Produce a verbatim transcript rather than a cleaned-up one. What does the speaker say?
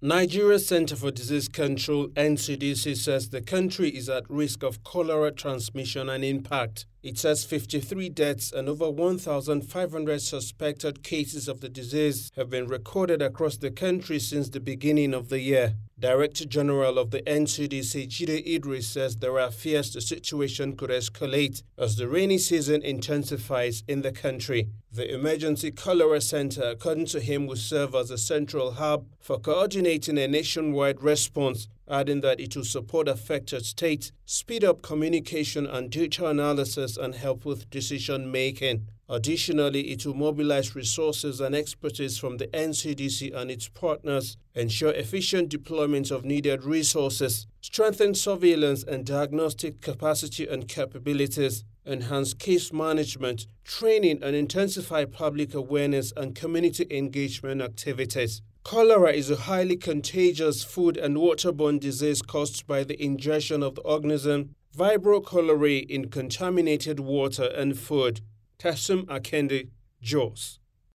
Nigeria Center for Disease Control (N C D C) says the country is at risk of cholera transmission and impact. It says fifty-three deaths and over one thousand five hundred suspected cases of the disease have been recorded across the country since the beginning of the year. Director General of the N C D C, Jide Idris, says there are fears the situation could escalate as the rainy season intensifies in the country. The Emergency Cholera Center, according to him, will serve as a central hub for coordinating a nationwide response, adding that it will support affected states, speed up communication and data analysis, and help with decision-making. Additionally, it will mobilize resources and expertise from the N C D C and its partners, ensure efficient deployment of needed resources, strengthen surveillance and diagnostic capacity and capabilities, enhance case management, training, and intensify public awareness and community engagement activities. Cholera is a highly contagious food and waterborne disease caused by the ingestion of the organism Vibrio cholerae in contaminated water and food. Tassim Akende, Jos.